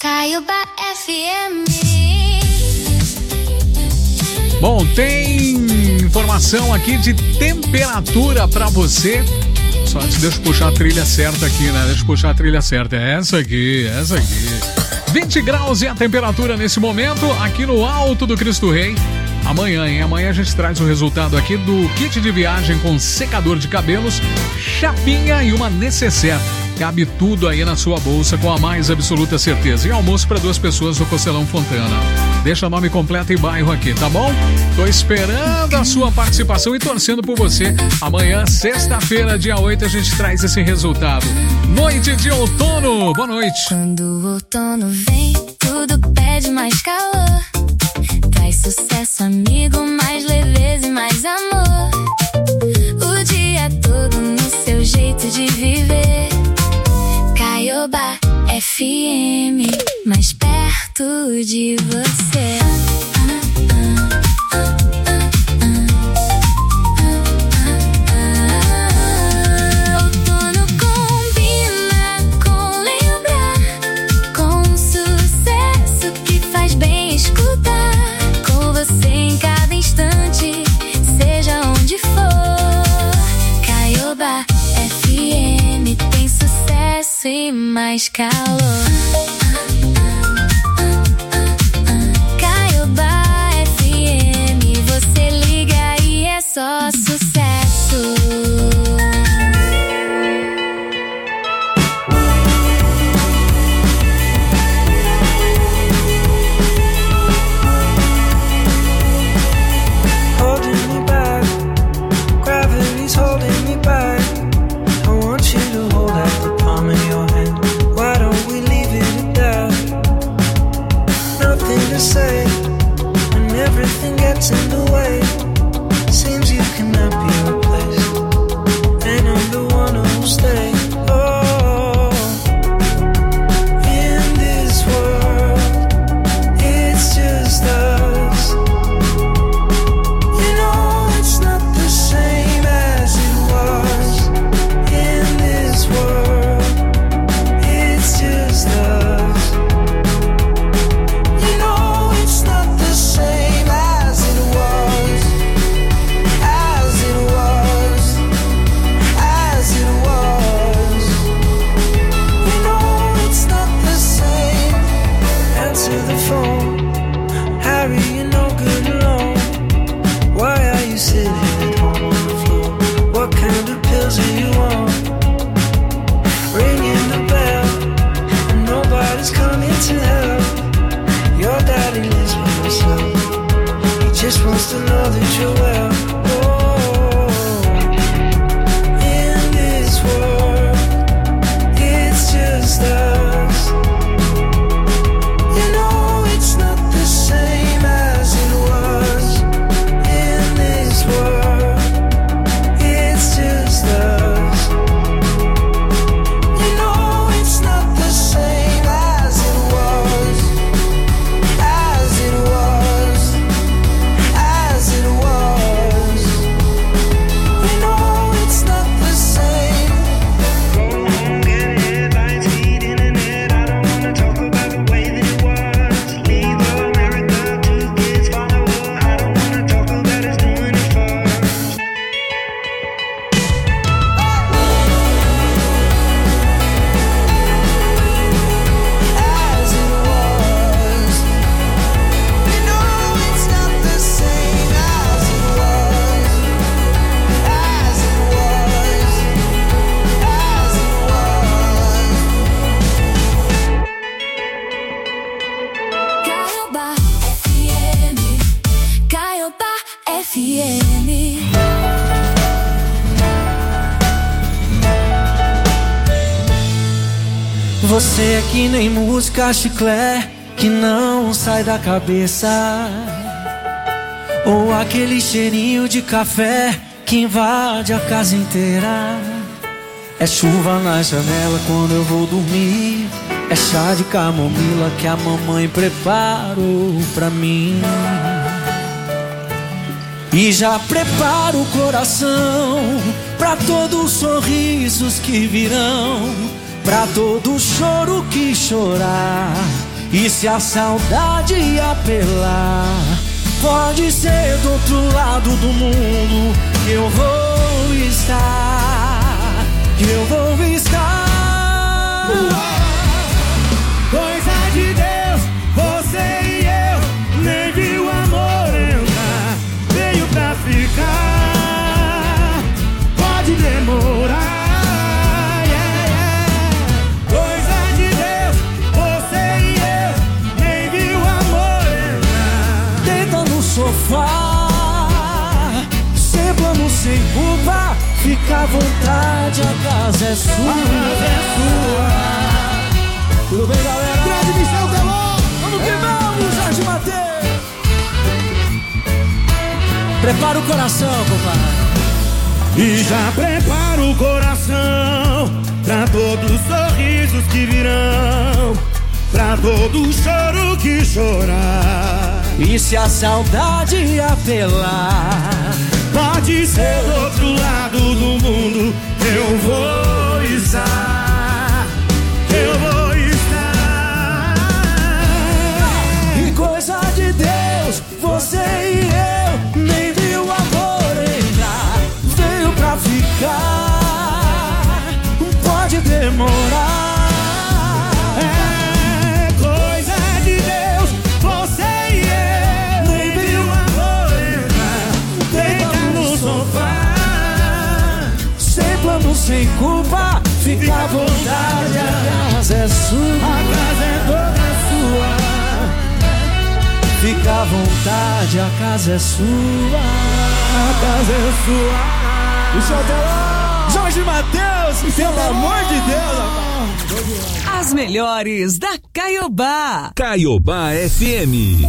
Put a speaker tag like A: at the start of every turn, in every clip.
A: Caiobá FM.
B: Bom, tem informação aqui de temperatura pra você. Só antes, deixa eu puxar a trilha certa aqui, né? Deixa eu puxar a trilha certa. É essa aqui. 20 graus é a temperatura nesse momento aqui no Alto do Cristo Rei. Amanhã, hein? Amanhã a gente traz o resultado aqui do kit de viagem com secador de cabelos, chapinha e uma necessaire. Cabe tudo aí na sua bolsa com a mais absoluta certeza. E almoço para 2 pessoas no Costelão Fontana. Deixa nome completo e bairro aqui, tá bom? Tô esperando a sua participação e torcendo por você. Amanhã, sexta-feira, dia 8, a gente traz esse resultado. Noite de outono. Boa noite.
A: Quando o outono vem, tudo pede mais calor. Traz sucesso, amigo, mais leveza e mais amor. O dia todo no seu jeito de viver. Caiobá FM, mais perto de você. Outono combina com lembrar, com um sucesso que faz bem escutar. Com você em cada instante, seja onde for. Caiobá FM tem sucesso e mais calor. Caiobá FM, você liga e é só sucesso.
C: Holding me back, gravity's holding me back. I want you to hold out the palm of your hand. Why don't we leave it at that? Nothing to say, when everything gets in the way. Seems you cannot be replaced, and I'm the one who'll stay. Oh, in this world, it's just us. You know it's not the same as it was. In this world, it's just us. You know it's not the same as it was. As it was. As it was. You know it's not the same. Answer the phone. Harry, you're no good alone. Why are you sitting at home on the floor? What kind of pills are you on? Ringing the bell, and nobody's coming to help. Your daddy lives by himself. He just wants to know that you're well. Oh, in this world, it's just us. You know it's not the same as it was. In this world, it's just us. You know it's not the same as it was. As it was. As it was. You know it's not the same. Go home, get headlines, feed internet. I don't wanna talk about the way that it was. Leave America, 2 kids follow her. I don't wanna talk about us doing it first. As it was. You know it's not the same as it was. As it was. As it was.
A: Caiobá FM. Caiobá FM.
C: Você é que nem música chiclé que não sai da cabeça, ou aquele cheirinho de café que invade a casa inteira. É chuva na janela quando eu vou dormir, é chá de camomila que a mamãe preparou pra mim. E já preparo o coração pra todos os sorrisos que virão, pra todo choro que chorar, E se a saudade apelar, pode ser do outro lado do mundo que eu vou estar, que eu vou estar. Coisa de Deus, você e eu, nem viu o amor entrar, veio pra ficar, pode demorar. Sofá, sem plano, sem culpa, fica à vontade, a casa é sua. A casa é sua. Tudo bem, galera? Grande Michel Teló, vamos que vamos, Jorge Mateus. Prepara o coração, compadre. E já prepara o coração pra todos os sorrisos que virão, pra todo choro que chorar. E se a saudade apelar, pode ser do outro lado do mundo, eu vou estar, eu vou estar. E coisa de Deus, você e eu, nem viu o amor entrar, veio pra ficar, pode demorar. Sem culpa, fica à vontade, a casa é sua. A casa é toda sua. Fica à vontade, a casa é sua. A casa é sua. Michel Teló, Jorge Mateus, pelo amor de Deus.
D: As melhores da Caiobá.
E: Caiobá FM.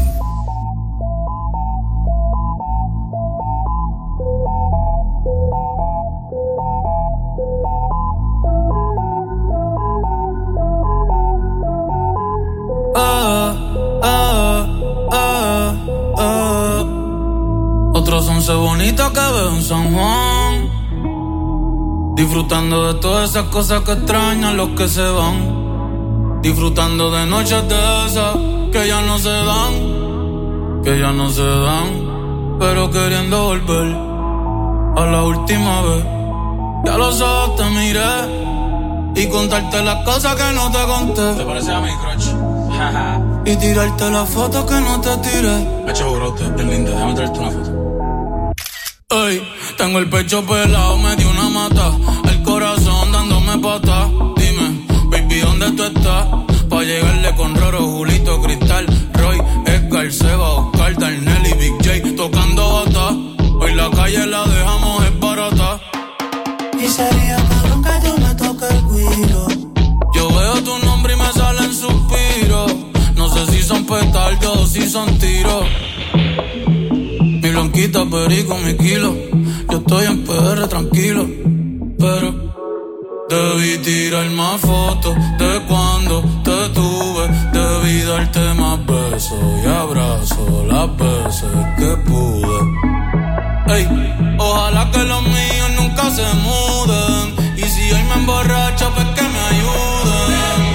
F: Otros 11 bonitas que veo en San Juan, disfrutando de todas esas cosas que extrañan los que se van, disfrutando de noches de esas que ya no se dan, que ya no se dan, pero queriendo volver a la última vez. Ya los ojos te miré y contarte las cosas que no te conté.
G: ¿Te parece a mi crush?
F: Y tirarte las fotos que no te tiré.
G: Pecho brote, bien linda, déjame traerte una foto.
F: Ey, tengo el pecho pelado, me dio una mata, el corazón dándome pata. Dime, baby, ¿dónde tú estás? Pa' llegarle con Roro, Julito, Cristal, Roy, Edgar, Seba, Oscar, Darnell y Big J tocando bata. Hoy la calle la dejamos es barata.
H: Y sería cabrón que yo me toque el guiro.
F: Yo veo tu nombre y me salen suspiros. No sé si son petardos o si son tiros. Mi blanquita, perico, mi kilo. Yo estoy en PR tranquilo, pero debí tirar más fotos de cuando te tuve. Debí darte más besos y abrazos las veces que pude. Ey, ojalá que los míos nunca se muden. Y si hoy me emborracho, pues que me ayuden.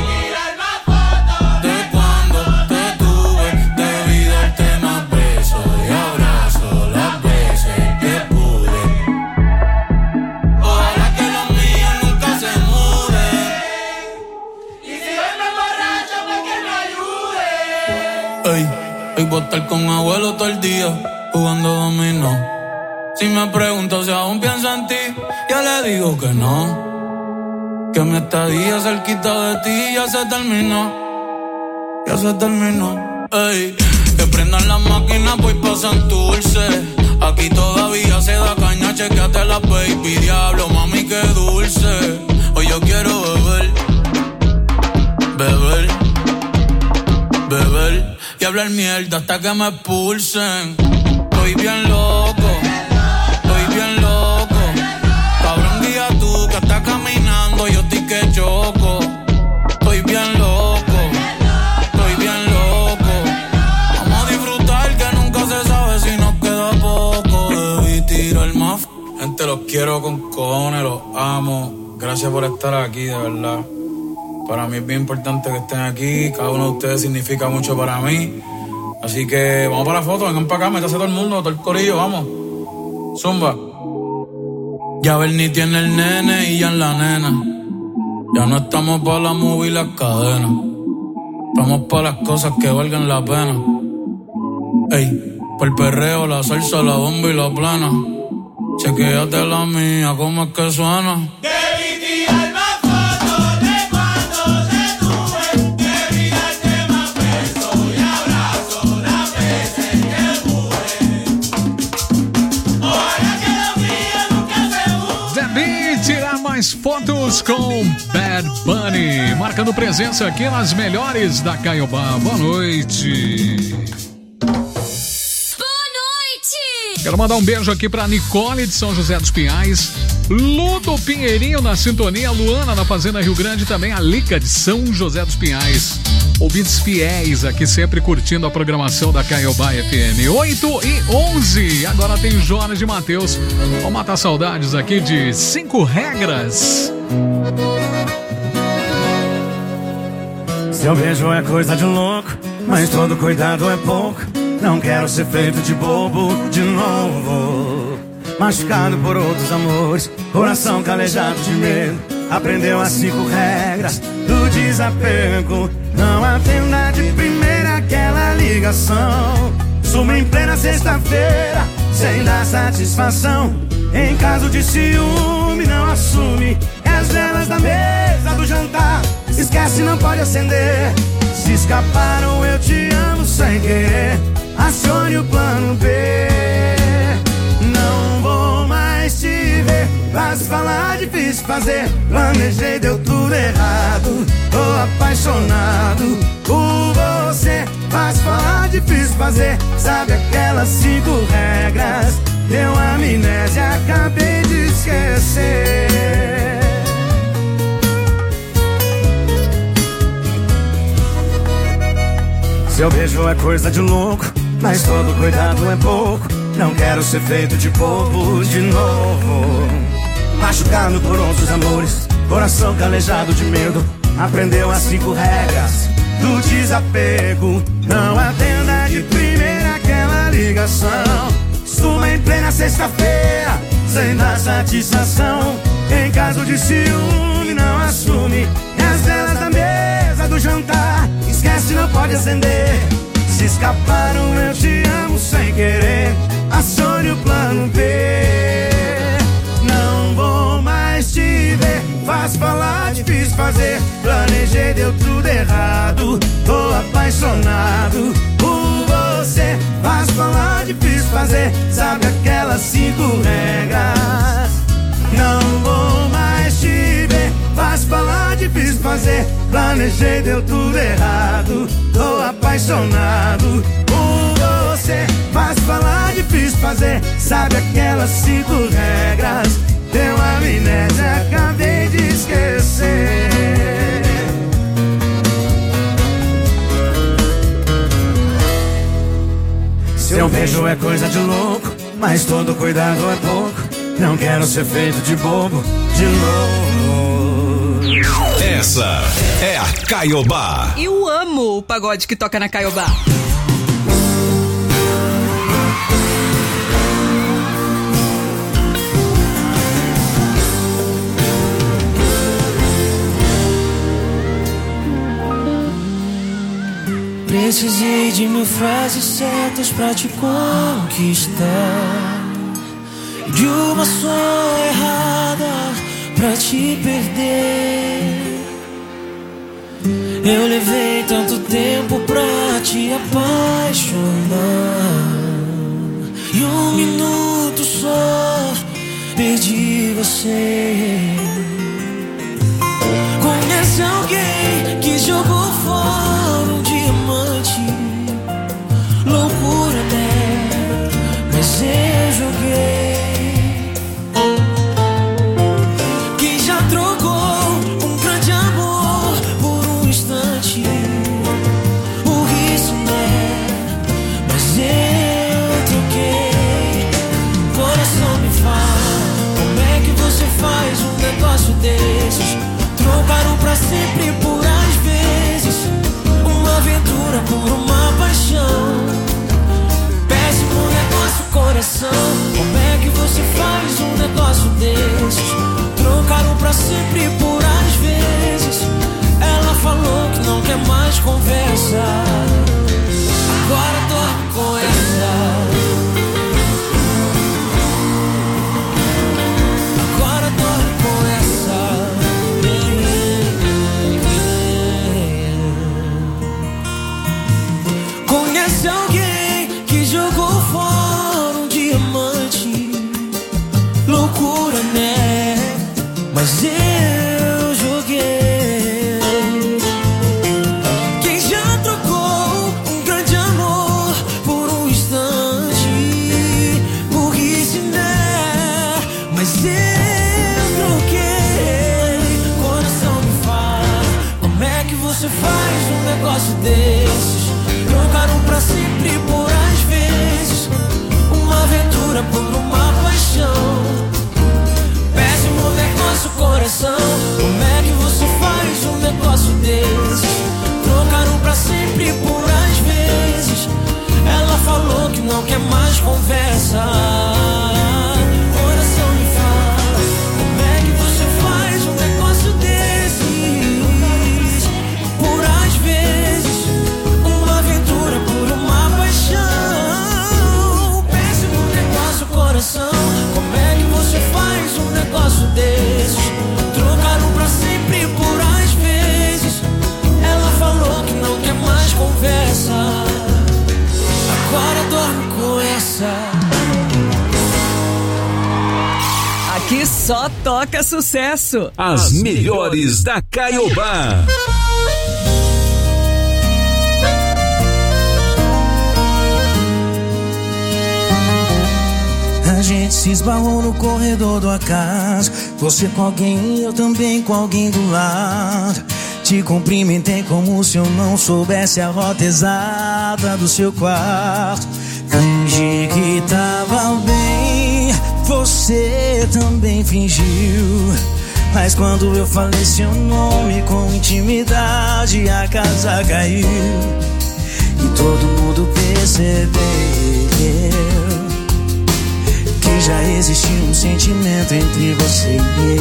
F: Hoy voy a estar con abuelo todo el día jugando dominó. Si me pregunto si aún pienso en ti, yo le digo que no. Que mi estadía cerquita de ti ya se terminó. Ya se terminó. Ey, que prendan las máquinas, voy pa' Santurce. Aquí todavía se da caña, chequeate la baby. Diablo, mami, qué dulce. Hoy yo quiero beber, beber, beber y hablar mierda hasta que me expulsen. Estoy bien loco, estoy bien loco. Cabrón, guía tú que estás caminando, yo estoy que choco. Estoy bien loco, estoy bien loco. Vamos a disfrutar que nunca se sabe si nos queda poco. Debí tirar más. Gente, los quiero con cojones, los amo. Gracias por estar aquí, de verdad. Para mí es bien importante que estén aquí. Cada uno de ustedes significa mucho para mí. Así que vamos para la foto, vengan para acá, métase todo el mundo, todo el corillo, vamos. Zumba. Ya Bernie tiene el nene y ya en la nena. Ya no estamos para la movie y las cadenas. Estamos para las cosas que valgan la pena. Ey, por el perreo, la salsa, la bomba y la plana. Chequéate la mía, cómo es que suena.
B: Fotos com Bad Bunny, marcando presença aqui nas melhores da Caiobá. Boa noite.
A: Boa noite.
B: Quero mandar um beijo aqui pra Nicole de São José dos Pinhais, Ludo Pinheirinho na sintonia, Luana na Fazenda Rio Grande, também a Lica de São José dos Pinhais. Ouvintes fiéis aqui sempre curtindo a programação da Caiobá FM. 8h11. Agora tem Jorge Mateus. Vamos matar saudades aqui de 5 regras.
I: Seu beijo é coisa de louco, mas todo cuidado é pouco. Não quero ser feito de bobo de novo. Machucado por outros amores, coração calejado de medo. Aprendeu as 5 regras do desapego. Não atenda de primeira aquela ligação. Suma em plena sexta-feira, sem dar satisfação. Em caso de ciúme, não assume. É as velas da mesa do jantar, esquece, não pode acender. Se escaparam, eu te amo sem querer. Acione o plano B. Não vou mais te ver. Fácil falar, difícil fazer. Planejei, deu tudo errado. Tô apaixonado por você. Fácil falar, difícil fazer. Sabe aquelas 5 regras? Deu amnésia, acabei de esquecer. Seu beijo é coisa de louco, mas todo cuidado é pouco. Não quero ser feito de bobo de novo. Machucado por outros amores, coração calejado de medo. Aprendeu as 5 regras do desapego. Não atenda de primeira aquela ligação. Suma em plena sexta-feira, sem dar satisfação. Em caso de ciúme, não assume. E as velas da mesa do jantar, esquece, não pode acender. Se escaparam, eu te amo sem querer. Acione o plano B. Não vou mais te ver. Fácil falar, difícil fazer. Planejei, deu tudo errado. Tô apaixonado por você. Fácil falar, difícil fazer. Sabe aquelas 5 regras? Não vou mais te ver. Fácil falar, difícil fazer. Planejei, deu tudo errado. Tô apaixonado por você. Fácil falar, difícil fazer. Sabe aquelas 5 regras? Deu amnésia, acabei de esquecer. Seu beijo é coisa de louco, mas todo cuidado é pouco. Não quero ser feito de bobo de novo.
E: Essa é a Caiobá.
D: Eu amo o pagode que toca na Caiobá.
C: Precisei de 1000 frases certas pra te conquistar, de uma só errada pra te perder. Eu levei tanto tempo pra te apaixonar, e 1 minuto só perdi você. Conhece alguém que jogou fora um diamante? Loucura, né? Mas eu joguei. Quem já trocou um grande amor por um instante? Por isso, né? Mas eu troquei. Coração me fala, como é que você faz um negócio desses? Trocaram pra sempre conversa. Agora dorme com essa. Agora dorme com essa. Conhece alguém que jogou fora um diamante? Loucura, né? Mas eu joguei. Quem já trocou um grande amor por um instante? Burrice, né? Mas eu troquei. Coração me fala, como é que você faz um negócio desses? Trocaram pra sempre por às vezes. Uma aventura por uma paixão. Péssimo negócio, coração. Como é que você faz um negócio desses? Trocaram pra sempre por às vezes. Ela falou que não quer mais conversa. Coração me fala, como é que você faz um negócio desses? Por às vezes. Uma aventura por uma paixão. Péssimo negócio, coração. Como é que você faz um negócio desses? Trocaram pra sempre por às vezes. Ela falou que não quer mais conversa. Agora dorme com essa.
D: Aqui só toca sucesso.
E: As melhores da Caiobá.
I: A gente se esbarrou no corredor do acaso. Você com alguém, eu também com alguém do lado. Te cumprimentei como se eu não soubesse a rota exata do seu quarto. Fingi que tava bem, você também fingiu. Mas quando eu falei seu nome com intimidade, a casa caiu. E todo mundo percebeu que já existia um sentimento entre você e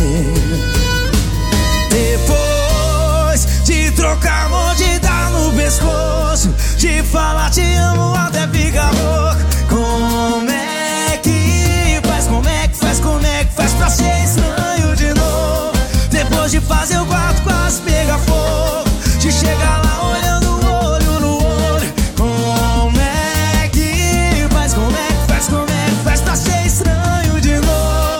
I: eu. Depois de trocar amor, de dar no pescoço, de falar te amo até ficar louco. Como é que faz, como é que faz, como é que faz pra ser estranho de novo? Depois de fazer o quarto quase pegar fogo, de chegar lá olhando olho no olho. Como é que faz, como é que faz, como é que faz pra ser estranho de novo?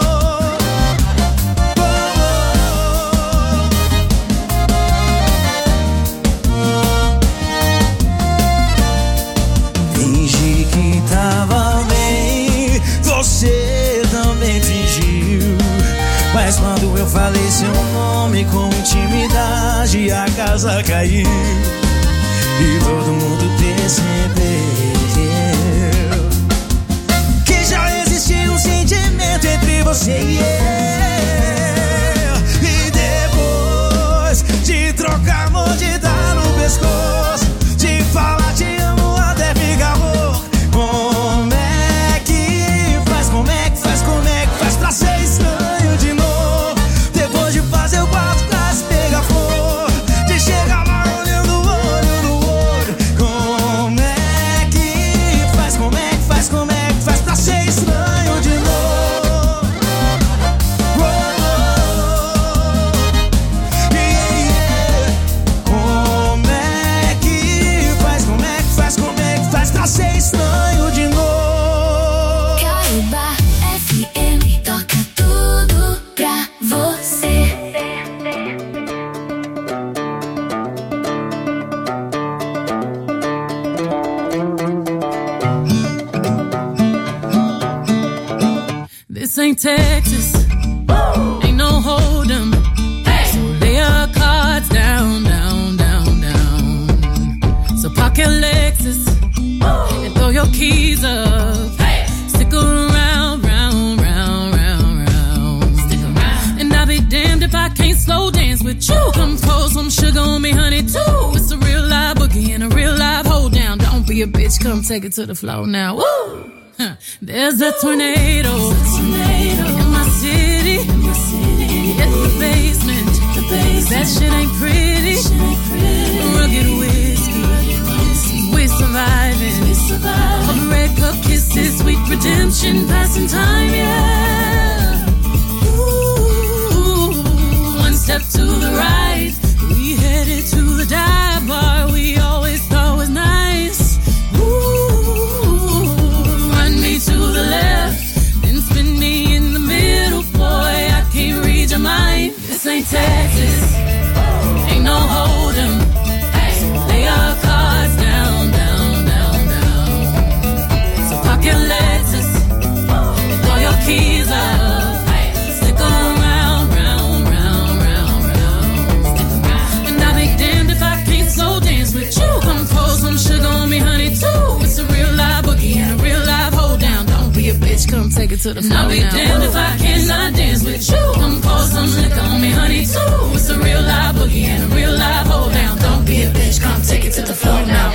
I: Fingi que tava bem, você também fingiu. Mas quando eu falei seu nome com intimidade, a casa caiu. E todo mundo percebeu que já existia um sentimento entre você e eu. E depois de trocar amor, de dar no pescoço, de falar te amo até ficar louco. Como é que faz, como é que faz, como é que faz pra ser estranho de novo? Depois de fazer o quarto quase pegar fogo, de chegar lá olhando olho no olho. Como é que faz, como é que faz, como é que faz pra ser estranho de novo? Oh, oh, yeah. Como é que faz, como é que faz, como é que faz pra ser estranho de novo?
A: Caiobá FM toca tudo pra você.
J: This ain't Texas, ain't no hold'em. So lay your cards down, down, down, down. So park your Lexus and throw your keys up. Stick around, round, round, round, round. Stick around. And I'll be damned if I can't slow dance with you. Come pour some sugar on me, honey, too. It's a real live boogie and a real live hold down. Don't be a bitch, come take it to the floor now. Woo! There's a tornado in my city. Hit the basement. That shit ain't pretty. Rugged in time, yeah. Ooh, one step to the right, we headed to the dive bar we always thought was nice. Ooh, run me to the left, then spin me in the middle, boy, I can't read your mind. This ain't Texas, ain't no hold'em. Lay our cards down, down, down, down. So park your Lexus, throw your keys up, stick around, round, round, round, round. And I'll be damned if I can't slow dance with you. Come pour some sugar on me, honey, too. It's a real live boogie and a real live hold down. Don't be a bitch, come take it to the floor. I'll be damned if I cannot dance with you. Come pour some liquor on me, honey, too. It's a real live boogie and a real live hold down. Don't be a bitch, come take it to the floor now.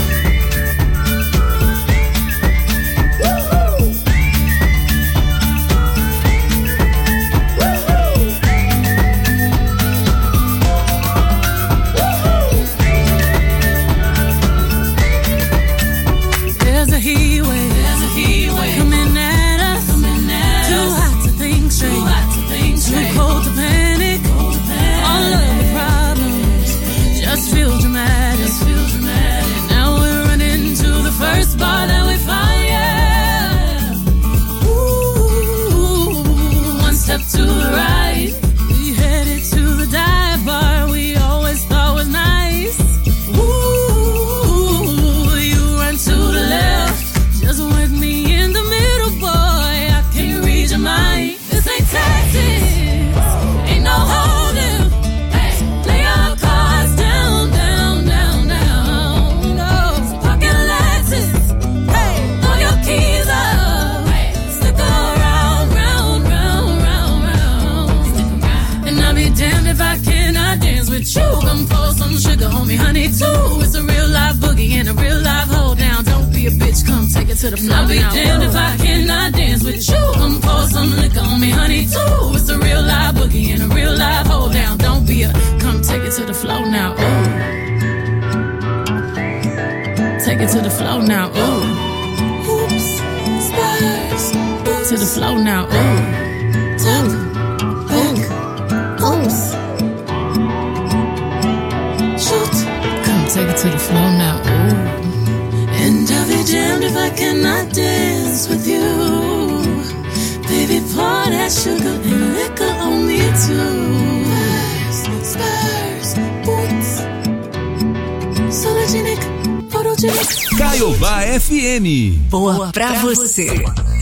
J: There's a heat wave coming at us. Too hot to think straight, too cold to panic. All of the problems just feel dramatic. Now we're running to the first bar that we find, yeah. Ooh, one step to the right, we headed to the dive bar we always thought was nice. Ooh, you run to the left, just with me in the middle, boy, I can't read your mind. This ain't Texas, ain't no hold'em. Lay our cards down, down, down, down. No, so park your Lexus, throw your keys up, stick around, round, round, round, round. And I'll be damned if I cannot dance with you. Come pour some sugar on me, honey, too. It's a real live boogie and a real live hold down. Don't be a bitch, come take it to the floor. I'll be damned if I cannot dance with you. Come pour some liquor on me, honey, too. It's a real live boogie and a real live hold down. Don't be a, come take it to the floor now. Ooh, take it to the floor now. Ooh, oops, spurs, to the floor now. Ooh, tap, back, oops, shoot, come take it to the floor now. Ooh. And I'll be damned if I cannot dance with you. Baby, pour that sugar and liquor on me too. Spurs, boots, sologenic, photogenic.
E: Caiobá FM.
D: Boa pra você.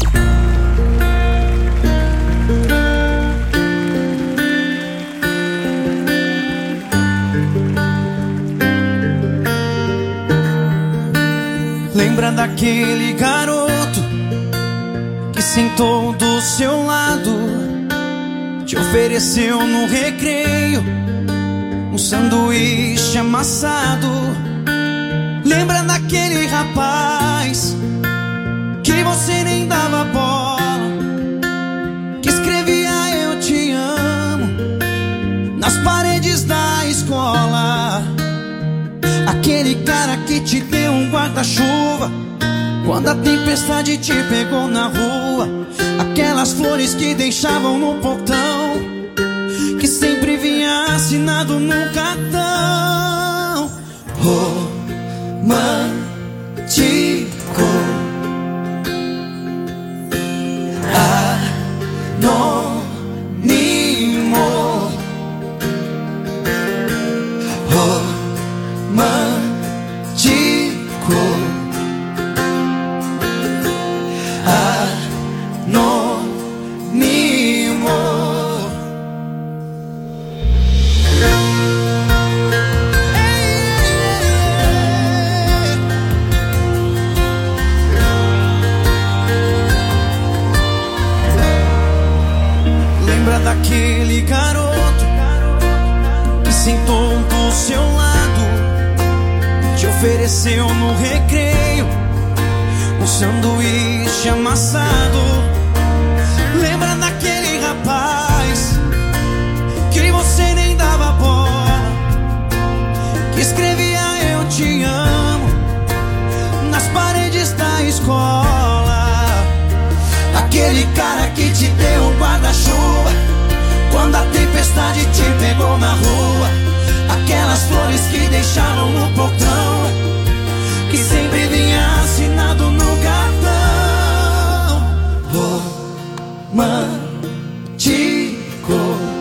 I: Lembra daquele garoto que sentou do seu lado, te ofereceu no recreio um sanduíche amassado? Lembra daquele rapaz que você nem dava bola, que escrevia eu te amo nas paredes da escola? Aquele cara que te deu um guarda-chuva quando a tempestade te pegou na rua. Aquelas flores que deixavam no portão, que sempre vinha assinado no cartão. Romântico, anônimo, romântico, anônimo. Lembra daquele garoto que sentou do seu lado, te ofereceu no recreio um sanduíche amassado? Lembra daquele rapaz que você nem dava bola, que escrevia eu te amo nas paredes da escola? Aquele
H: da chuva, quando a tempestade te pegou na rua, aquelas flores que deixaram no portão, que sempre vinha assinado no cartão. Romântico,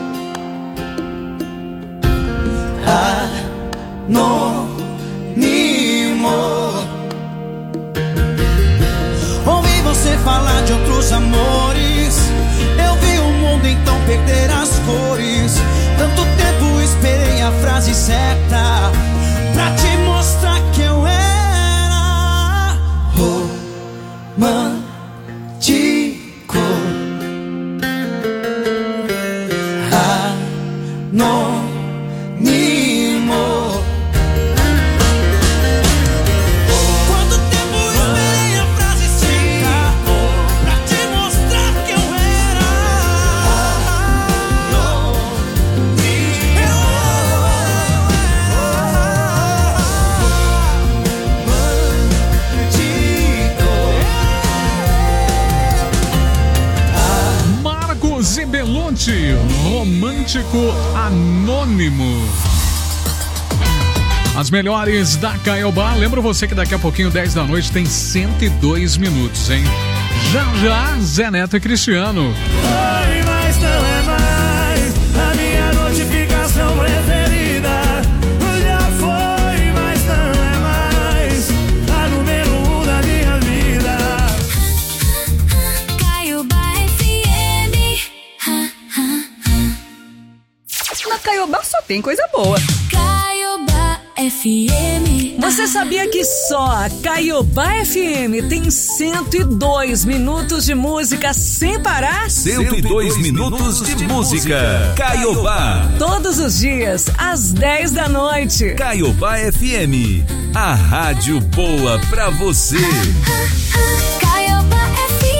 H: anônimo. Ouvi você falar de outros amores, eu vi o mundo então perder as cores. Tanto tempo esperei a frase certa pra te mostrar que eu era romântico, anônimo. Quanto tempo esperei a frase certa pra te mostrar que eu era
B: Marcos e Belonte, romântico anônimo. As melhores da Caiobá. Lembro você que daqui a pouquinho, 10 da noite, tem 102 minutos, hein? Já já, Zé Neto e Cristiano.
C: Foi, mas não é mais a minha notificação preferida. Já foi, mas não é mais a número 1 da minha vida.
A: Caiobá FM.
D: Na Caiobá só tem coisa boa.
A: Caiobá FM.
D: Você sabia que só a Caiobá FM tem 102 minutos de música sem parar?
E: 102 minutos de música. Caiobá.
D: Todos os dias, às 10 da noite.
E: Caiobá FM. A rádio boa pra você.
A: Caiobá FM.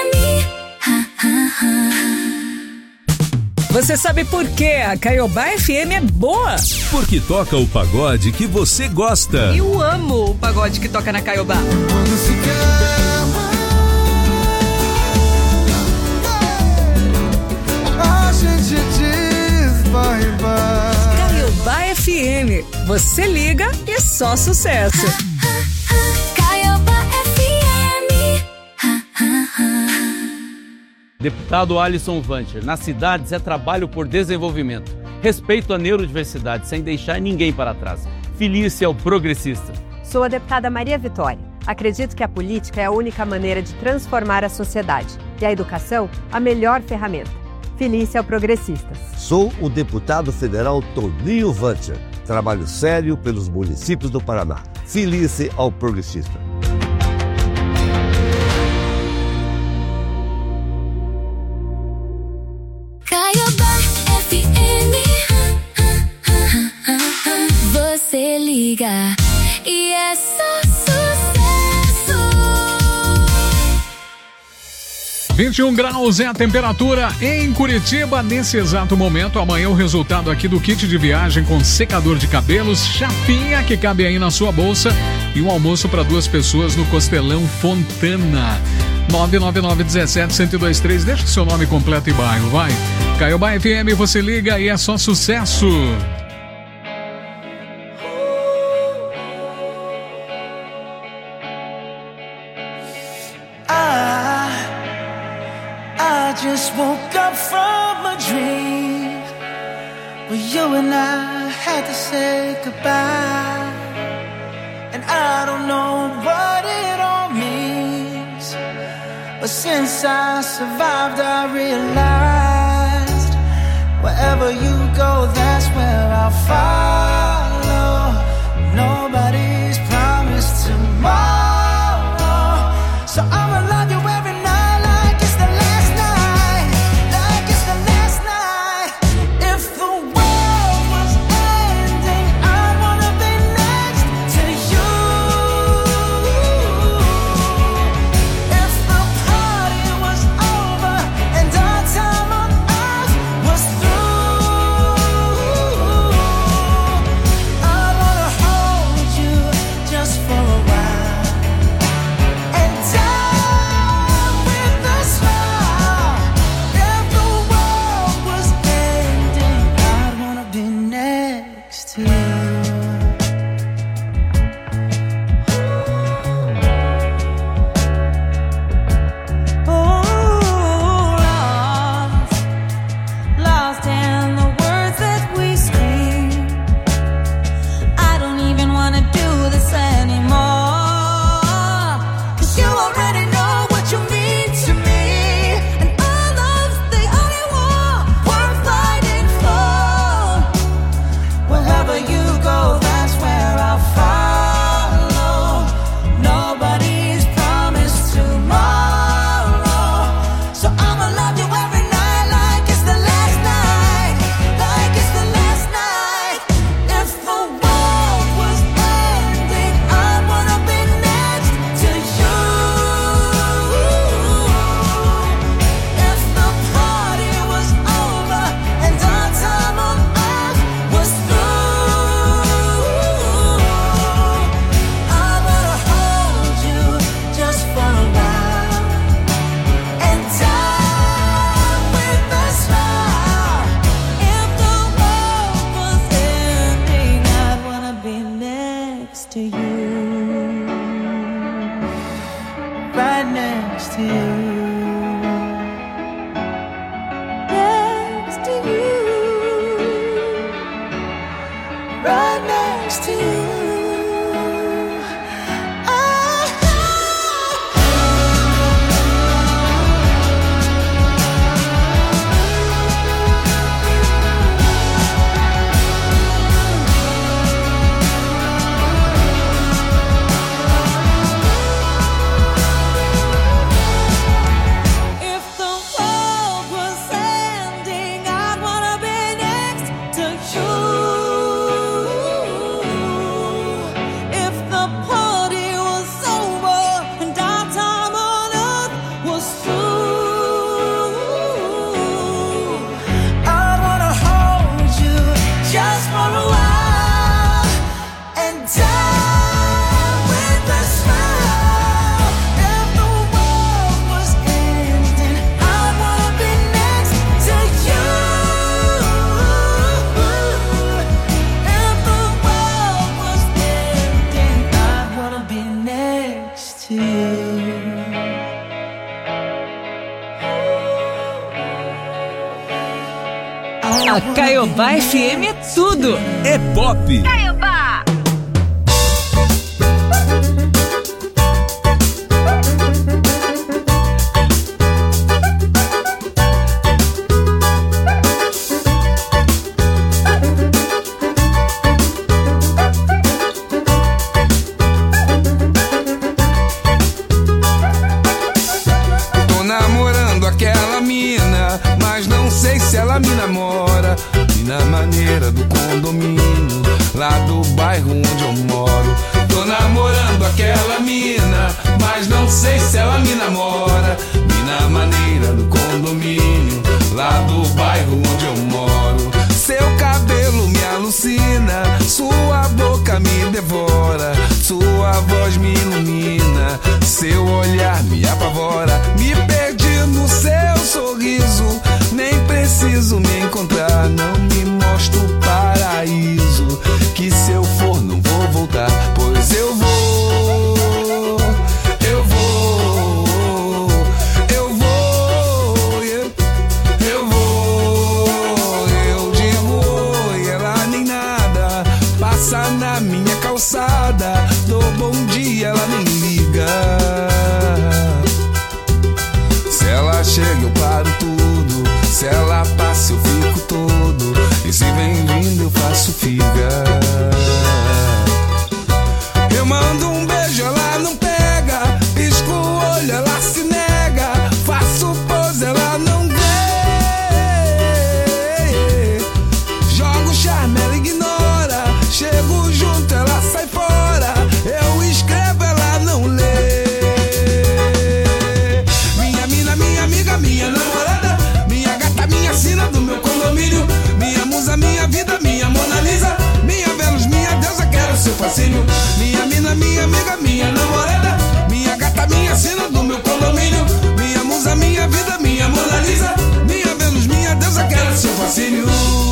D: Você sabe por que a Caiobá FM é boa?
E: Porque toca o pagode que você gosta.
D: Eu amo o pagode que toca na Caiobá.
C: Quando se quer, a gente diz bye bye.
D: Caiobá FM. Você liga e só sucesso.
A: Caiobá FM.
K: Deputado Alisson Vancher, nas cidades é trabalho por desenvolvimento. Respeito à neurodiversidade, sem deixar ninguém para trás. Filie-se ao progressista.
L: Sou a deputada Maria Vitória. Acredito que a política é a única maneira de transformar a sociedade e a educação a melhor ferramenta. Filie-se ao progressistas.
M: Sou o deputado federal Toninho Vancher. Trabalho sério pelos municípios do Paraná. Filie-se ao progressista.
A: Caiobá FM. Você liga e é só sucesso.
B: 21 graus é a temperatura em Curitiba nesse exato momento. Amanhã o resultado aqui do kit de viagem com secador de cabelos, chapinha que cabe aí na sua bolsa e um almoço para 2 pessoas no Costelão Fontana. 999-17-1023. Deixa o seu nome completo e bairro, vai. Caiobá FM, você liga e é só sucesso.
H: I just woke up from a dream where you and I had to say goodbye, and I don't know what it all means, but since I survived I realized wherever you go, that's where I'll follow. Nobody's promised tomorrow, so I'ma love you every night like it's the last night, like it's the last night. If the world was ending, I wanna be next to you. If the party was over and our time on earth was through, next to you, right next to you. Right next to you.
D: A Caiobá FM é tudo.
E: É pop.
D: Caiobá.
N: Tô namorando aquela mina, mas não sei se ela me namora. E na maneira do condomínio, lá do bairro onde eu moro. Tô namorando aquela mina, mas não sei se ela me namora. E na maneira do condomínio, lá do bairro onde eu moro. Seu cabelo me alucina, sua boca me devora, sua voz me ilumina, seu olhar me apavora. Me perdi no seu sorriso, nem preciso me encontrar. Não me mostra o paraíso, que se eu for não vou voltar. Pois eu vou, eu vou, eu vou, eu vou. Eu digo oi, ela nem nada, passa na minha calçada. Dou bom dia, ela nem liga. Se ela chega eu paro tudo, se ela passa eu fico todo, e se vem vindo eu faço figa. Eu mando um beijo, ela não pega, pisco o olho, ela se nega, faço pose, ela não vê. Jogo charme, ela ignora, chego junto, ela sai fora, eu escrevo, ela não lê. Minha mina, minha amiga, minha namorada, minha gata, minha sina do meu condomínio, minha musa, minha vida, minha Mona Lisa, minha Vênus, minha deusa, quero seu fascínio. Minha mina, minha amiga, minha namorada, minha gata, minha sina do meu condomínio, minha musa, minha vida, minha Mona Lisa, minha Vênus, minha deusa, quero seu fascínio.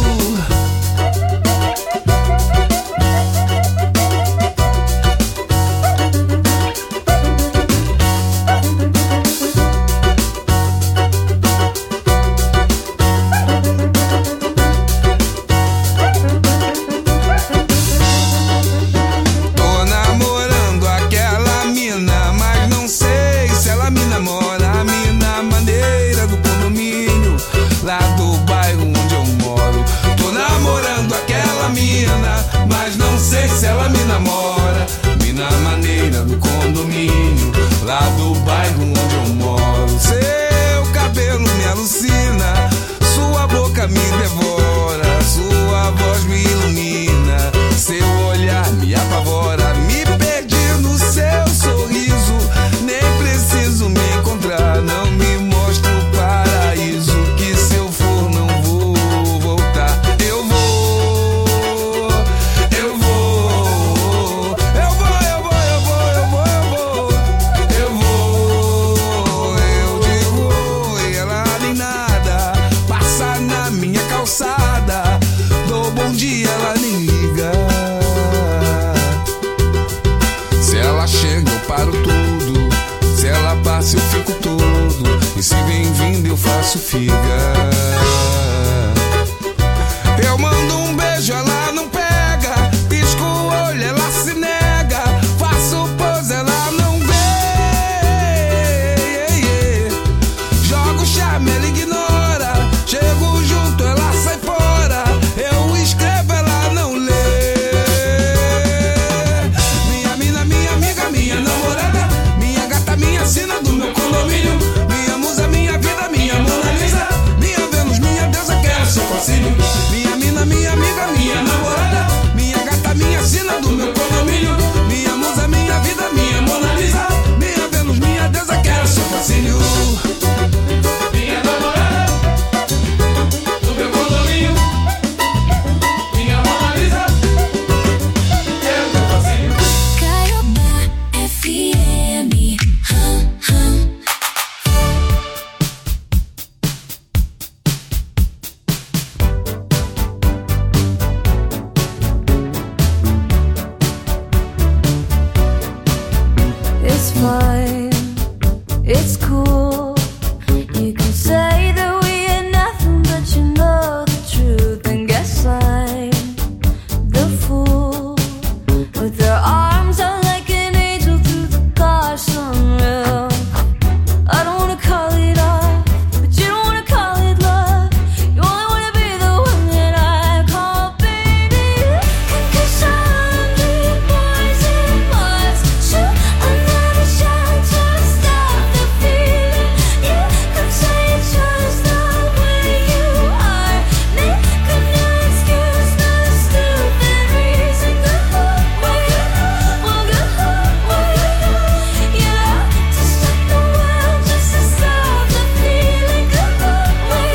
N: Tô namorando aquela mina, mas não sei se ela me namora. A mina maneira do condomínio, lá do bairro onde eu moro. Tô namorando aquela mina, mas não sei se ela me namora. Mina maneira do condomínio, lá do bairro onde eu moro. Seu cabelo me alucina, sua boca me devora, sua voz me ilumina, seu olhar me apavora. Me perdi no seu sorriso, nem preciso me encontrar. Não me mostra o paraíso, que se eu for não vou voltar. Eu vou, eu vou, eu vou, eu vou, eu vou, eu vou, eu vou, eu vou. Eu digo oi, ela nem nada, passa na minha calçada. Dou bom dia, ela nem liga. isso fica. Eu mando um beijo, ela não pega. Pisco o olho, ela se nega. Faço pose, ela não vê. Jogo charme, ela ignora. Chego junto, ela sai fora. Eu escrevo, ela não lê. Minha mina, minha amiga, minha namorada, minha gata, minha sina do meu condomínio. Minha musa, minha vida, minha Mona Lisa. Minha Vênus, minha deusa, quero seu fascínio. Minha mina, minha amiga, minha namorada, minha gata, minha sina do meu condomínio. Minha musa, minha vida, minha Mona Lisa. Minha Vênus, minha deusa, quero seu fascínio. Minha namorada do meu condomínio. Minha Mona Lisa, quero seu fascínio.
A: Caiobá FM. It's fine, it's cool. You can say that we ain't nothing, but you know the truth. And guess I'm the fool with their arms out like an angel through the car sunroof. I don't wanna call it off, but you don't wanna call it love. You only wanna be the one that I call baby. 'Cause 100 boys and Mars shoot another shot to stop the feeling. You could say it's just the way you are. Make a new excuse, not a stupid reason. Go away, yeah, to stop the world, just to stop the feeling. Go away,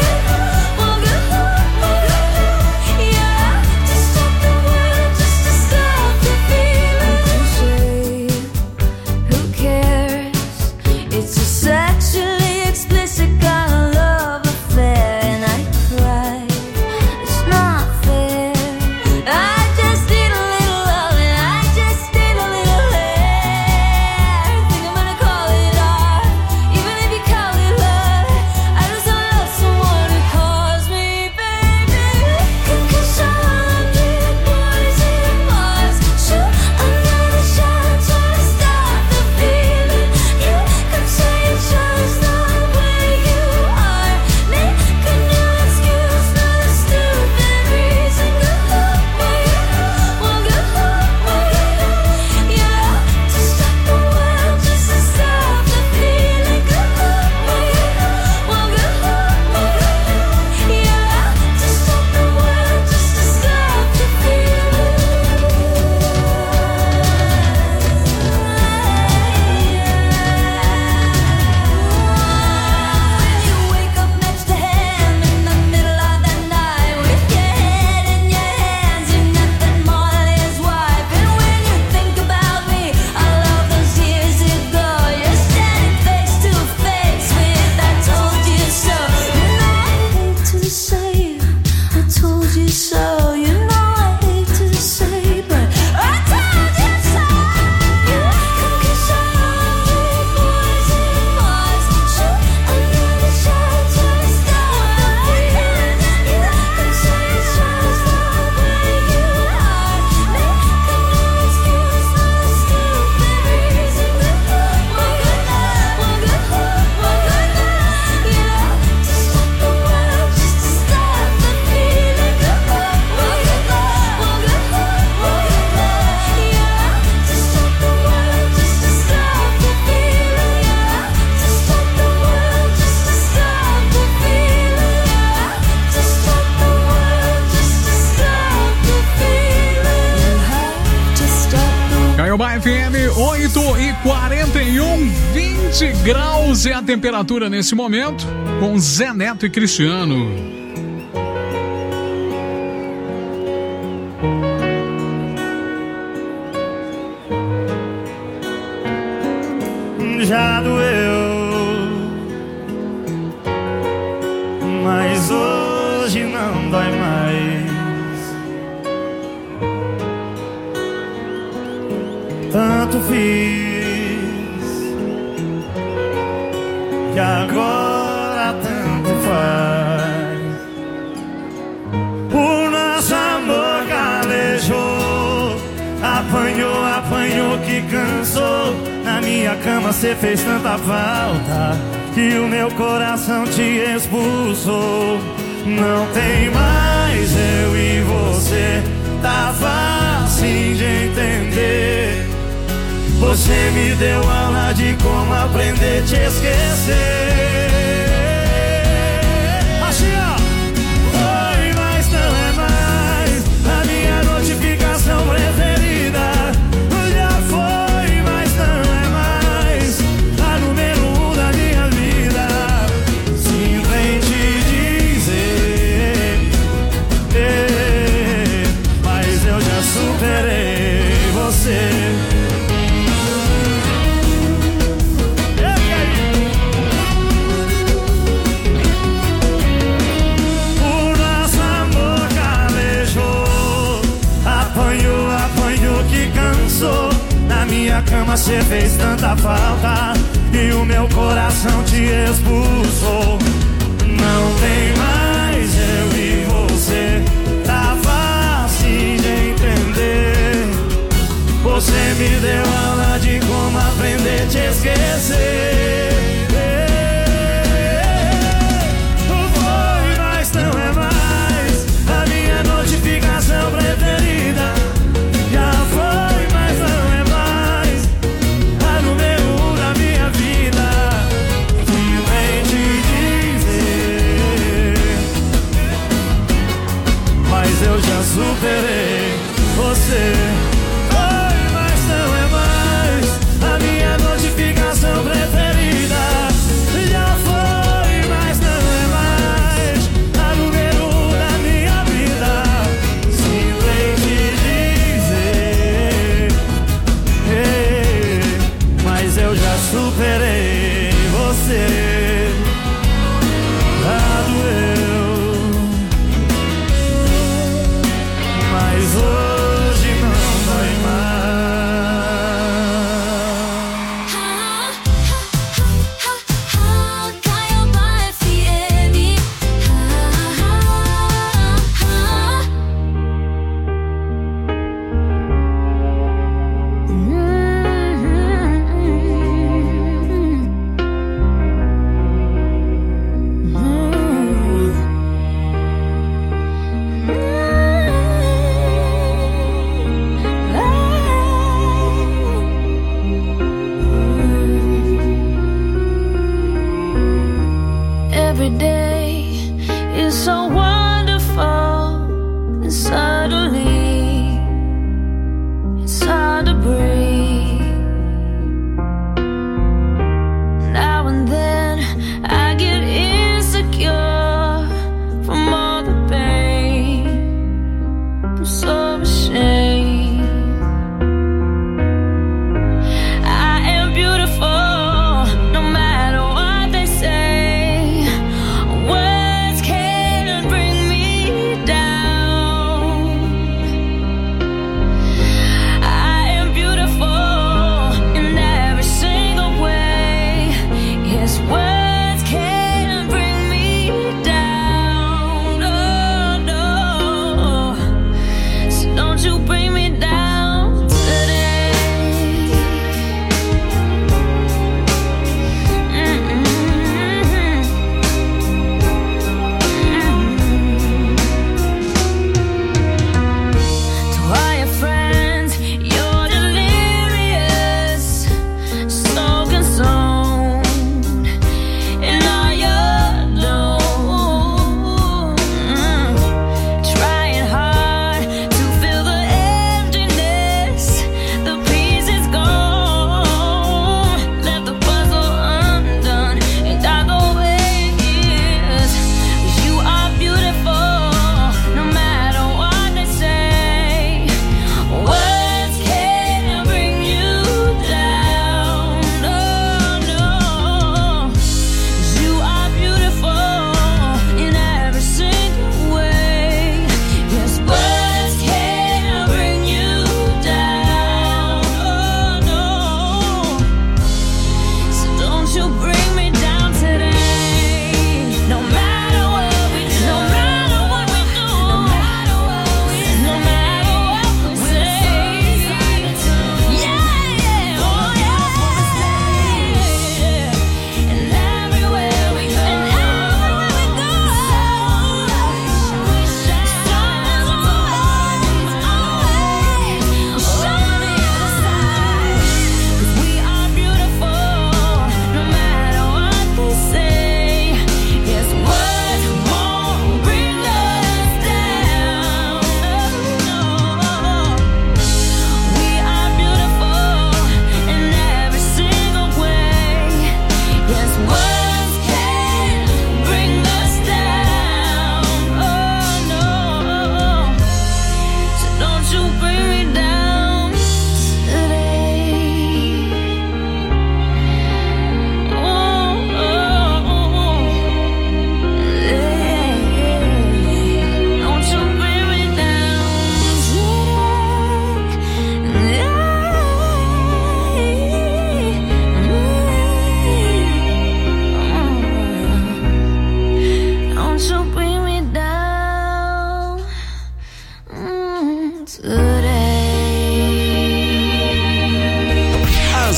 A: yeah, to stop the world, just to stop the feeling. Who cares? It's a sexually explicit kind of love affair, and I cry. It's not fair. I just need a little love, and I just need a little hair. Think I'm gonna call it art, even if you call it love. I just don't love someone who calls me baby. 'Cause 100 boys and Mars shoot another shot to stop the feeling. You could say it's just the way you are. Make a new excuse, not a stupid reason. Go away, yeah, to stop the world, just to stop the feeling. Go away, yeah, to stop the world, just to stop the feeling. When you wake up next to him in the middle of the night with your head in your hands, you're nothing more than his wife. And when you think about me, all of those years ago, you're standing face to face with I told you so. You know I hate to say I told you so. You know I hate to say, but I told you so. Cause 100 boys and Mars shoot another shot to stop the feeling. You could say it's just the way you are. Make a new excuse, not a stupid reason. Yeah, to stop the world, just to stop the feeling. Yeah, to stop the world, just to stop the feeling. Yeah, to stop the world, just to stop the feeling. Yeah, to stop the world, just to stop the feeling. You have to stop the
B: Caiobá FM 8h41, 20 graus é a temperatura nesse momento, com Zé Neto e Cristiano.
I: Já doeu, mas hoje não dói mais. Tanto fiz que agora tanto faz. Apanhou, apanhou que cansou. Na minha cama cê fez tanta falta que o meu coração te expulsou. Não tem mais eu e você, tá fácil de entender. Você me deu aula de como aprender a te esquecer. Assim, ó. Foi, mas não é mais a minha notificação preferida. Já foi, mas não é mais a número 1 da minha vida. Simplesmente dizer, mas eu já superei você. Na minha cama cê fez tanta falta e o meu coração te expulsou. Não tem mais eu e você, tá fácil de entender. Você me deu aula de como aprender a te esquecer. Foi, mas não é mais a minha notificação preferida. Já foi, mas não é mais a número 1 da minha vida. Simplesmente dizer, mas eu já superei você. Foi, mas não é mais.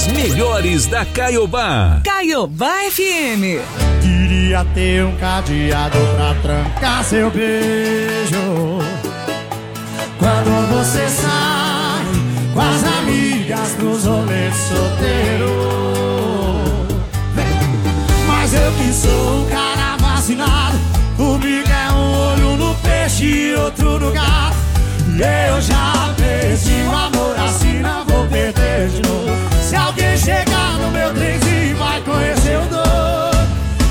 E: As melhores da Caiobá.
D: Caiobá FM.
I: Queria ter um cadeado pra trancar seu beijo. Quando você sai com as amigas pros rolês solteiro. Mas eu que sou um cara vacinado, comigo é um olho no peixe e outro no gato. Eu já perdi o amor, assim não vou perder de novo. Se alguém chegar no meu trenzinho vai conhecer o doido.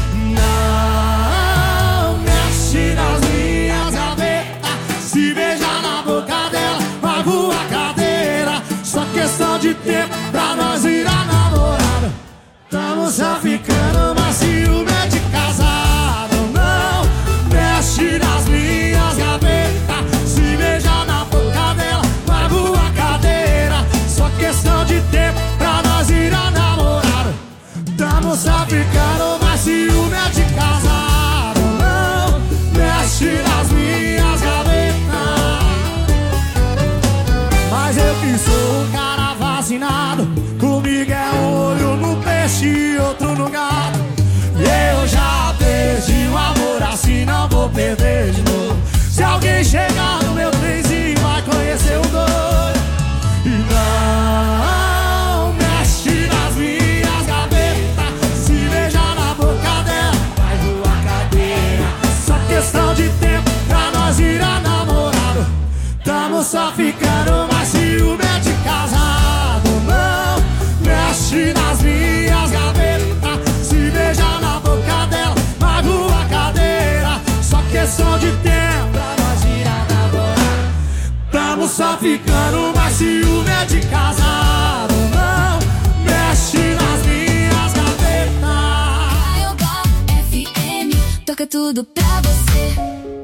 I: Não mexe nas minhas gavetas, se beijar na boca dela vai voar cadeira. Só questão de tempo pra nós virar namorada. Tamo só ficando, mas ciúme é de casado. Não mexe nas minhas gavetas, se beijar na boca dela vai voar cadeira. Só questão de tempo pra nós virar namorado. Tamo só ficando, mas ciúme é de casado. Não mexe nas minhas gavetas. Mas eu que sou um cara vacinado, comigo é um olho no peixe e outro no gato. E eu já perdi o amor, assim não vou perder de novo. Se alguém chegar no meu trenzinho vai conhecer o doido. E não mexe nas minhas gavetas, se beijar na boca dela vai voar cadeira. Só questão de tempo pra nós virar namorado. Tamo só ficando, mas ciúme é de casado. Não mexe nas minhas gavetas, se beijar na boca dela vai voar cadeira. Só questão de tempo pra nós virar namorado. Tamo só ficando, mas ciúme é de casado. Não mexe nas minhas gavetas.
A: Caiobá FM, toca tudo pra você.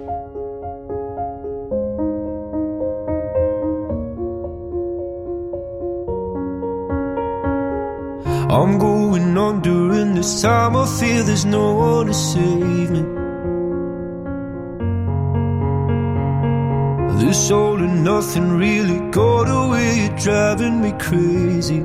C: I'm going on during this time. I feel there's no one to save me. This all and nothing really got away. You're driving me crazy.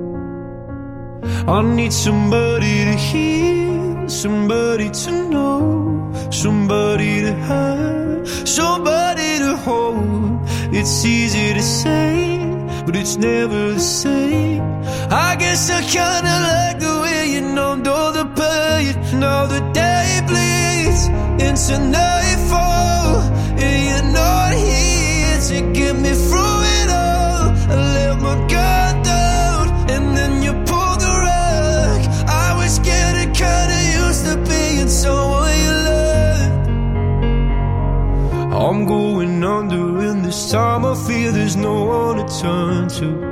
C: I need somebody to hear, somebody to know, somebody to have, somebody to hold. It's easy to say, but it's never the same. I guess I kinda like the way you numbed all the pain. Now the day bleeds into nightfall, and you're not here to get me through it all. I let my guard down, and then you pulled the rug. I was getting kinda used to being someone you loved. I'm going under, and this time I feel there's no one to turn to.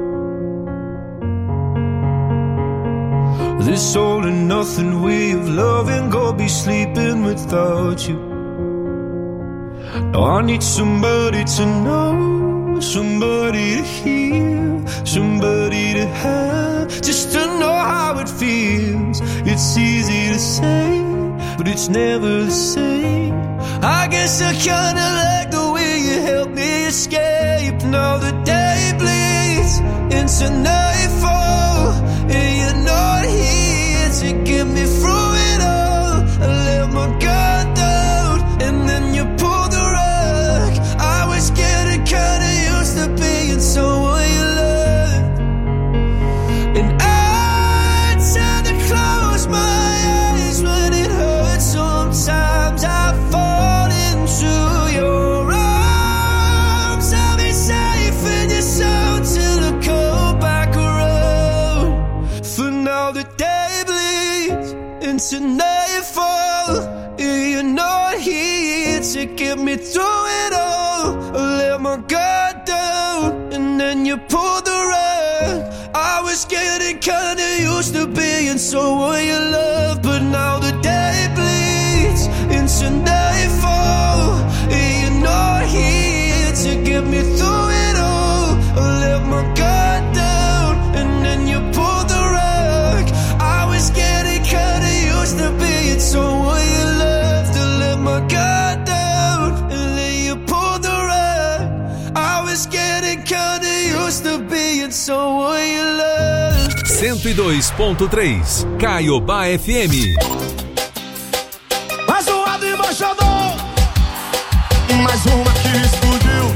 C: This all and nothing way of loving, go be sleeping without you. Now I need somebody to know, somebody to hear, somebody to have, just to know how it feels. It's easy to say, but it's never the same. I guess I kinda like the way you help me escape. Now the day bleeds into nightfall, and you're not here to get me through it all. I let my guard down, and then you pulled the rug. I was getting kinda used to being someone you loved, and I tend to close my eyes when it hurts. Sometimes I fall into your arms. I'll be safe in your soul till I come back around. For now the day bleeds into nightfall, and you're not here to get me through it all. I let my guard down, and then you pulled the rug. I was getting kinda used to being someone you love, but now the day bleeds into nightfall, and you're not here to get me through it all. I let my guard down, and then you pulled the rug. I was getting kinda used to being someone you loved. I let my guard down, and then you pulled the rug. I was getting kinda used to being someone you loved.
E: 102.3, Caiobá FM.
I: Mais um lado embaixador, mais uma que explodiu.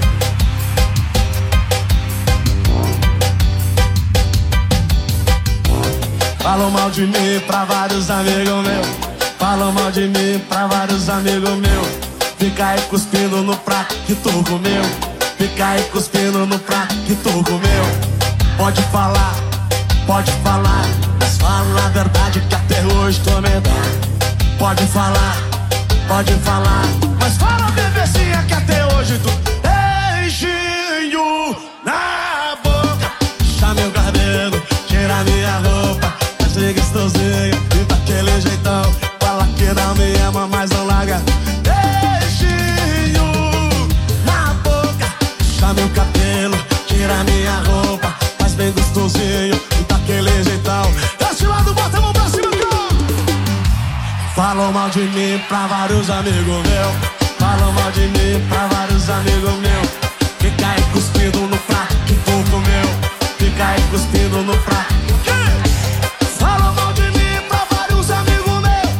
I: Falam mal de mim pra vários amigos meus. Falam mal de mim pra vários amigos meus. Fica aí cuspindo no prato que tu comeu. Fica aí cuspindo no prato que tu comeu. Pode falar, mas fala a verdade que até hoje tô medado. Pode falar, mas fala bebezinha que até hoje tu beijinho na boca. Puxa meu cabelo, tira minha roupa, faz gostosinho e daquele jeitão. Fala que não me ama, mas não larga. Beijinho na boca, puxa meu cabelo, tira minha roupa, faz bem gostosinho e daquele jeitão. Desse lado, bota a mão pra cima, cara. Falam mal de mim pra vários amigos meus. Falam mal de mim pra vários amigos meus. Fica aí cuspindo no prato que tu comeu. Fica aí cuspindo no prato. Falam mal de mim pra vários amigos meus.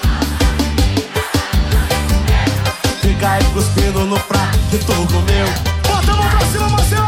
I: Fica aí cuspindo no prato que tu comeu. Bota a mão pra cima, Marcelo.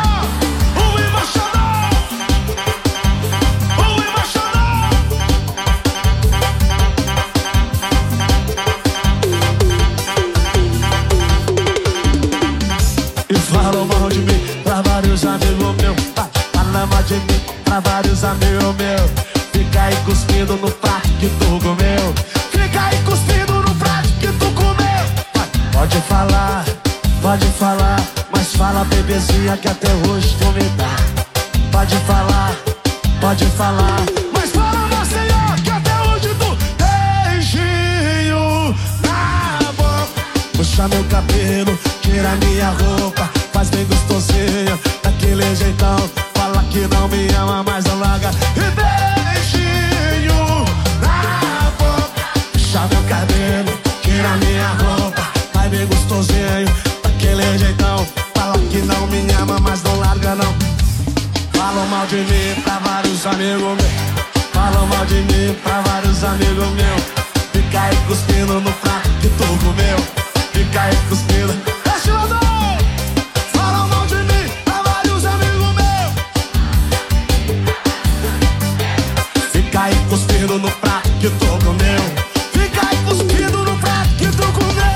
I: Falam mal de mim pra vários amigos meus. Falam mal de mim pra vários amigos meus. Fica aí cuspindo no prato que tu comeu. Fica aí cuspindo no prato que tu comeu. Pode falar, mas fala bebezinha que até hoje tu me dá. Pode falar, mas fala Maceió que até hoje tu beijinho na boca. Puxa meu cabelo, tira minha roupa, faz bem gostosinho, daquele jeitão. Fala que não me ama, mas não larga. E beijinho na boca. Puxa meu cabelo, tira minha roupa, faz bem gostosinho, daquele jeitão. Fala que não me ama, mas não larga não. Falam mal de mim pra vários amigos meus. Falam mal de mim pra vários amigos meus. Fica aí cuspindo no prato que tu comeu. Fica aí cuspindo. Deixa eu dar. Falam mal de mim pra vários amigos meus. Fica aí cuspindo no prato que tu comeu. Fica aí cuspindo no prato que tu comeu.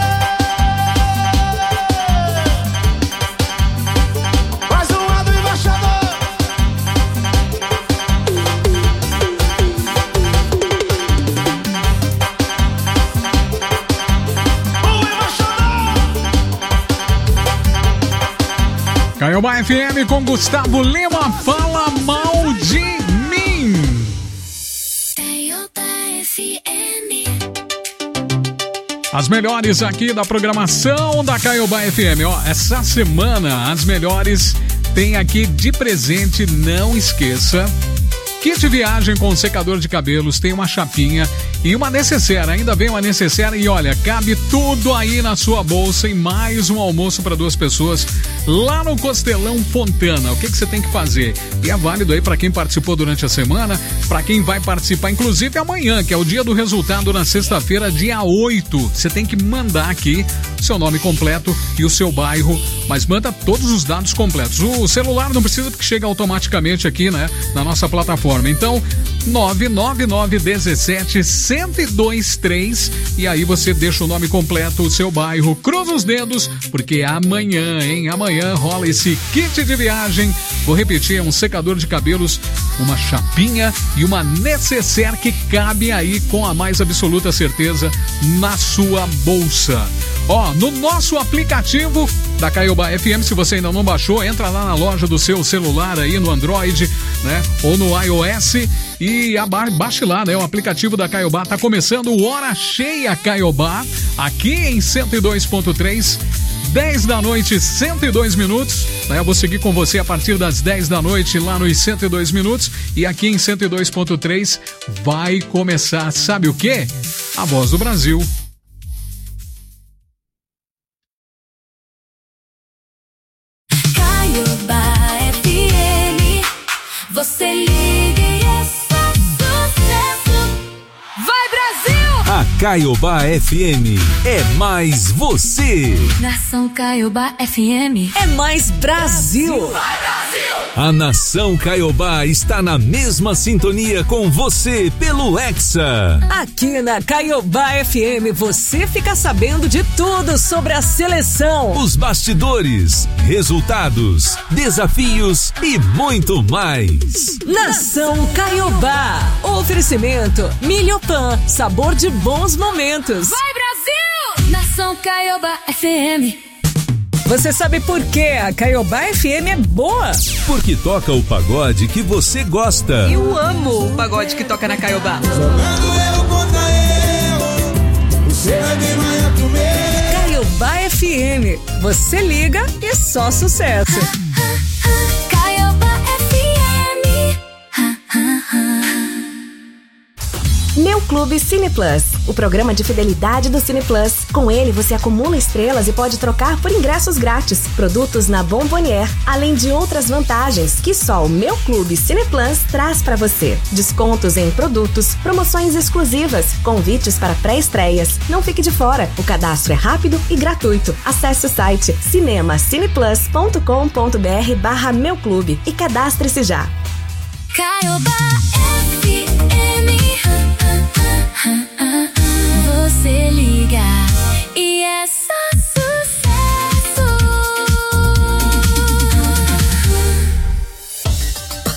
I: Mais um lado embaixador.
B: Caiobá FM com Gustavo Lima, fala mal de mim.
A: Caiobá FM.
B: As melhores aqui da programação da Caiobá FM. Ó, essa semana as melhores tem aqui de presente, não esqueça. Kit viagem com secador de cabelos, tem uma chapinha e uma necessaire. Ainda vem uma necessaire e olha, cabe tudo aí na sua bolsa e mais um almoço para 2 pessoas lá no Costelão Fontana. O que você tem que fazer? E é válido aí para quem participou durante a semana, para quem vai participar, inclusive amanhã, que é o dia do resultado na sexta-feira, dia 8. Você tem que mandar aqui seu nome completo e o seu bairro, mas manda todos os dados completos. O celular não precisa porque chega automaticamente aqui, né, na nossa plataforma. Então, 99917-1023 e aí você deixa o nome completo, o seu bairro, cruza os dedos, porque amanhã, amanhã rola esse kit de viagem. Vou repetir, é um secador de cabelos, uma chapinha e uma necessaire que cabe aí com a mais absoluta certeza na sua bolsa. Ó, no nosso aplicativo da Caiobá FM, se você ainda não baixou, entra lá na loja do seu celular aí no Android, né, ou no iOS e baixe lá, né, o aplicativo da Caiobá. Tá começando o Hora Cheia Caiobá, aqui em 102.3, 10 da noite, 102 minutos, né? Eu vou seguir com você a partir das 10 da noite lá nos 102 minutos e aqui em 102.3 vai começar, sabe o quê? A Voz do Brasil.
A: Caiobá FM, você liga.
E: Caiobá FM é mais você.
A: Nação Caiobá FM
D: é mais Brasil.
E: A Nação Caiobá está na mesma sintonia com você pelo Hexa.
D: Aqui na Caiobá FM você fica sabendo de tudo sobre a seleção,
E: os bastidores, resultados, desafios e muito mais.
D: Nação Caiobá. Oferecimento Milhopan, sabor de bons momentos.
A: Vai, Brasil! Nação Caiobá FM.
D: Você sabe por que a Caiobá FM é boa?
E: Porque toca o pagode que você gosta.
D: Eu amo o pagode que toca na Caiobá. Caiobá FM. Você liga e só sucesso.
A: Caiobá FM.
O: Meu Clube Cine Plus, o programa de fidelidade do Cine Plus. Com ele você acumula estrelas e pode trocar por ingressos grátis, produtos na Bombonier, além de outras vantagens que só o Meu Clube Cine Plus traz para você. Descontos em produtos, promoções exclusivas, convites para pré-estreias. Não fique de fora, o cadastro é rápido e gratuito. Acesse o site cinemacineplus.com.br/Meu Clube e cadastre-se já.
A: Caiobá FM. Você liga.